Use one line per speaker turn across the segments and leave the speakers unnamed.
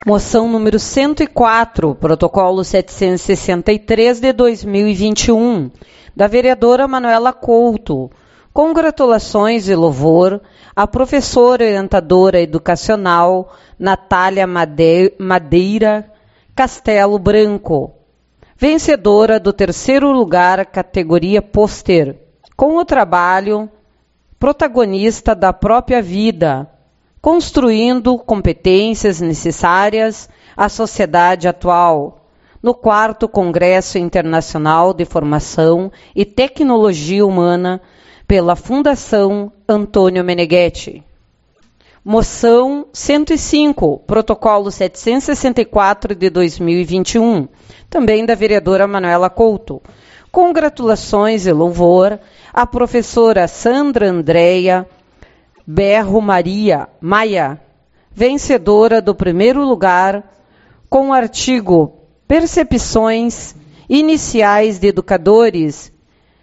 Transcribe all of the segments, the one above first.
Moção número 104, protocolo 763 de 2021, da vereadora Manuela Couto. Congratulações e louvor à professora orientadora educacional Natália Madeira Castelo Branco, vencedora do 3º lugar categoria pôster, com o trabalho protagonista da própria vida, construindo competências necessárias à sociedade atual, no 4º Congresso Internacional de Formação e Tecnologia Humana pela Fundação Antônio Meneghetti. Moção 105, protocolo 764 de 2021, também da vereadora Manuela Couto. Congratulações e louvor à professora Sandra Andréia Berro Maia, vencedora do 1º lugar com o artigo Percepções Iniciais de Educadores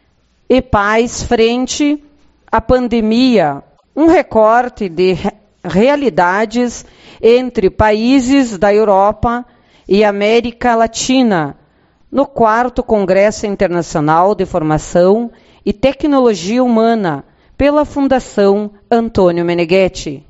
e Pais frente à pandemia, um recorte de realidades entre países da Europa e América Latina, no 4º Congresso Internacional de Formação e Tecnologia Humana, pela Fundação Antônio Meneghetti.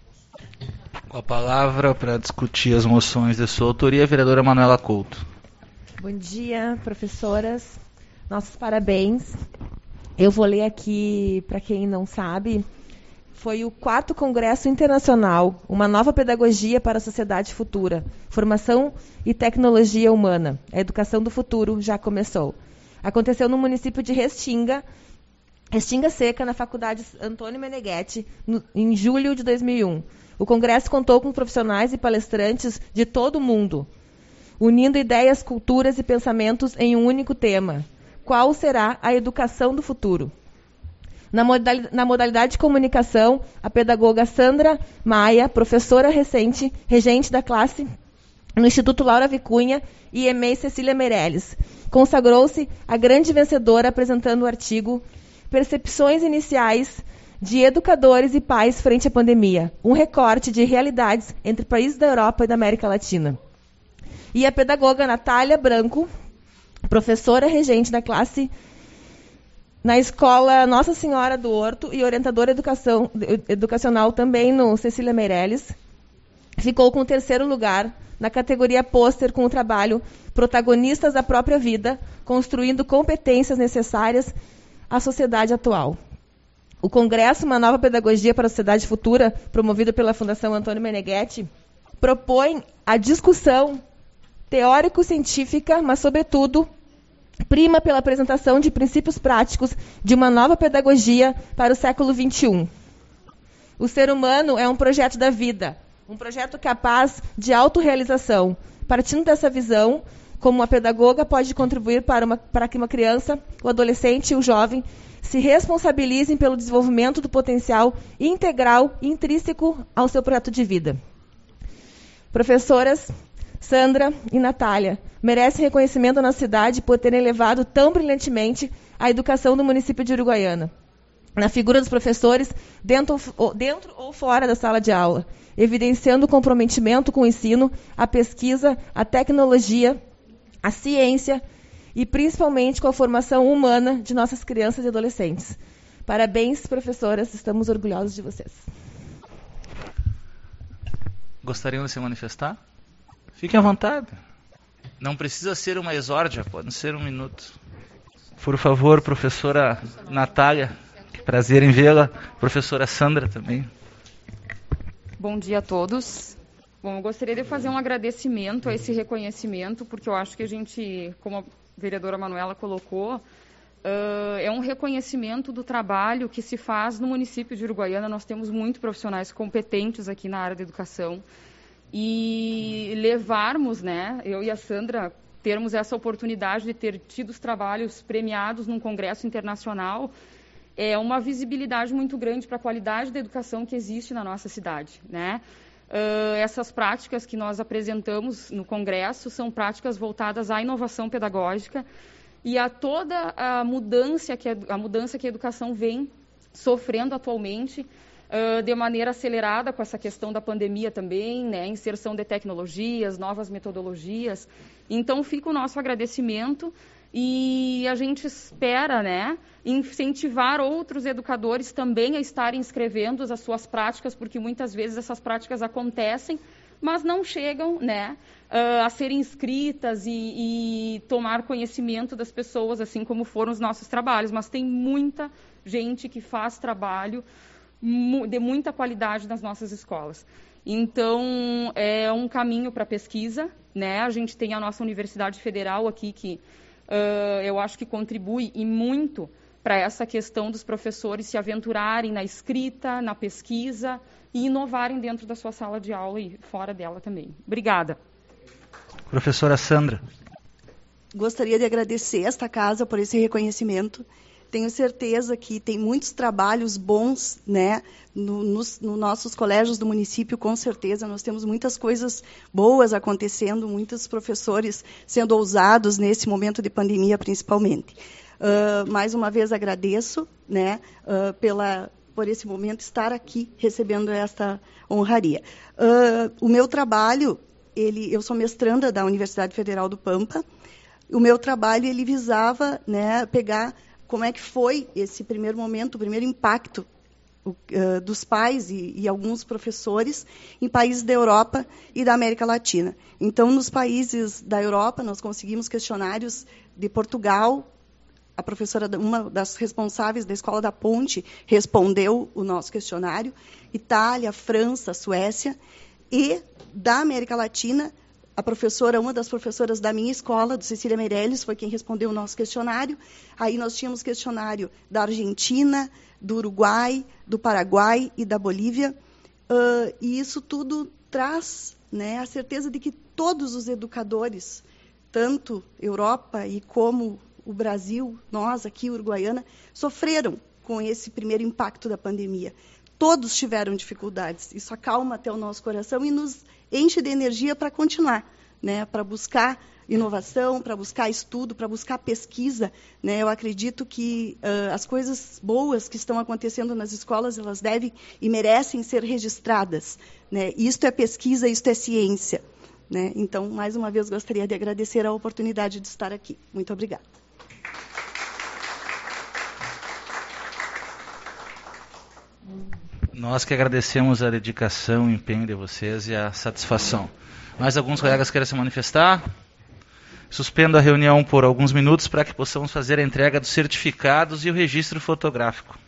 Com a palavra para discutir as moções de sua autoria, a vereadora Manuela Couto.
Bom dia, professoras. Nossos parabéns. Eu vou ler aqui, para quem não sabe, foi o 4º Congresso Internacional, uma nova pedagogia para a sociedade futura, formação e tecnologia humana. A educação do futuro já começou. Aconteceu no município de Restinga Seca, na Faculdade Antônio Meneghetti, em julho de 2001. O congresso contou com profissionais e palestrantes de todo o mundo, unindo ideias, culturas e pensamentos em um único tema. Qual será a educação do futuro? Na modalidade de comunicação, a pedagoga Sandra Maia, professora regente da classe no Instituto Laura Vicunha e EMEI Cecília Meirelles, consagrou-se a grande vencedora apresentando o artigo Percepções Iniciais de Educadores e Pais frente à Pandemia, um recorte de realidades entre países da Europa e da América Latina. E a pedagoga Natália Branco, professora regente da classe na Escola Nossa Senhora do Horto e orientadora educacional também no Cecília Meirelles, ficou com o 3º lugar na categoria pôster com o trabalho Protagonistas da Própria Vida, construindo competências necessárias à sociedade atual. O Congresso, uma nova pedagogia para a sociedade futura, promovido pela Fundação Antônio Meneghetti, propõe a discussão teórico-científica, mas, sobretudo, prima pela apresentação de princípios práticos de uma nova pedagogia para o século XXI. O ser humano é um projeto da vida, um projeto capaz de autorrealização. Partindo dessa visão, como a pedagoga pode contribuir para que uma criança, o adolescente e o jovem se responsabilizem pelo desenvolvimento do potencial integral e intrínseco ao seu projeto de vida. Professoras Sandra e Natália merecem reconhecimento na cidade por terem levado tão brilhantemente a educação do município de Uruguaiana, na figura dos professores, dentro ou fora da sala de aula, evidenciando o comprometimento com o ensino, a pesquisa, a tecnologia, a ciência e, principalmente, com a formação humana de nossas crianças e adolescentes. Parabéns, professoras, estamos orgulhosos de vocês.
Gostariam de se manifestar? Fiquem à vontade. Não precisa ser uma exórdia, pode ser 1 minuto. Por favor, professora Natália, que prazer em vê-la. Professora Sandra também.
Bom dia a todos. Bom, eu gostaria de fazer um agradecimento a esse reconhecimento, porque eu acho que a gente, como a vereadora Manuela colocou, é um reconhecimento do trabalho que se faz no município de Uruguaiana. Nós temos muitos profissionais competentes aqui na área da educação. E levarmos, né, eu e a Sandra, termos essa oportunidade de ter tido os trabalhos premiados num congresso internacional, é uma visibilidade muito grande para a qualidade da educação que existe na nossa cidade, né? Essas práticas que nós apresentamos no congresso são práticas voltadas à inovação pedagógica e a toda a mudança que a educação vem sofrendo atualmente, de maneira acelerada com essa questão da pandemia também, né, inserção de tecnologias, novas metodologias. Então, fica o nosso agradecimento e a gente espera, né, incentivar outros educadores também a estarem escrevendo as suas práticas, porque muitas vezes essas práticas acontecem, mas não chegam, né, a serem escritas e tomar conhecimento das pessoas, assim como foram os nossos trabalhos. Mas tem muita gente que faz trabalho de muita qualidade nas nossas escolas. Então, é um caminho para a pesquisa, né? A gente tem a nossa Universidade Federal aqui, que eu acho que contribui e muito para essa questão dos professores se aventurarem na escrita, na pesquisa e inovarem dentro da sua sala de aula e fora dela também. Obrigada.
Professora Sandra.
Gostaria de agradecer esta casa por esse reconhecimento. Tenho certeza que tem muitos trabalhos bons, né, nos nossos colégios do município, com certeza. Nós temos muitas coisas boas acontecendo, muitos professores sendo ousados nesse momento de pandemia, principalmente. Mais uma vez agradeço, né, por esse momento estar aqui recebendo esta honraria. O meu trabalho, eu sou mestranda da Universidade Federal do Pampa. O meu trabalho ele visava, né, pegar como é que foi esse primeiro momento, o primeiro impacto dos pais e alguns professores em países da Europa e da América Latina. Então, nos países da Europa, nós conseguimos questionários de Portugal. A professora, uma das responsáveis da Escola da Ponte, respondeu o nosso questionário. Itália, França, Suécia. E da América Latina, uma das professoras da minha escola, do Cecília Meirelles, foi quem respondeu o nosso questionário. Aí nós tínhamos questionário da Argentina, do Uruguai, do Paraguai e da Bolívia. E isso tudo traz, né, a certeza de que todos os educadores, tanto Europa e como o Brasil, nós aqui, Uruguaiana, sofreram com esse primeiro impacto da pandemia. Todos tiveram dificuldades. Isso acalma até o nosso coração e nos enche de energia para continuar, né, para buscar inovação, para buscar estudo, para buscar pesquisa. Né. Eu acredito que as coisas boas que estão acontecendo nas escolas, elas devem e merecem ser registradas. Né. Isto é pesquisa, isto é ciência. Né. Então, mais uma vez, gostaria de agradecer a oportunidade de estar aqui. Muito obrigada.
Nós que agradecemos a dedicação, o empenho de vocês e a satisfação. Mais alguns colegas querem se manifestar? Suspendo a reunião por alguns minutos para que possamos fazer a entrega dos certificados e o registro fotográfico.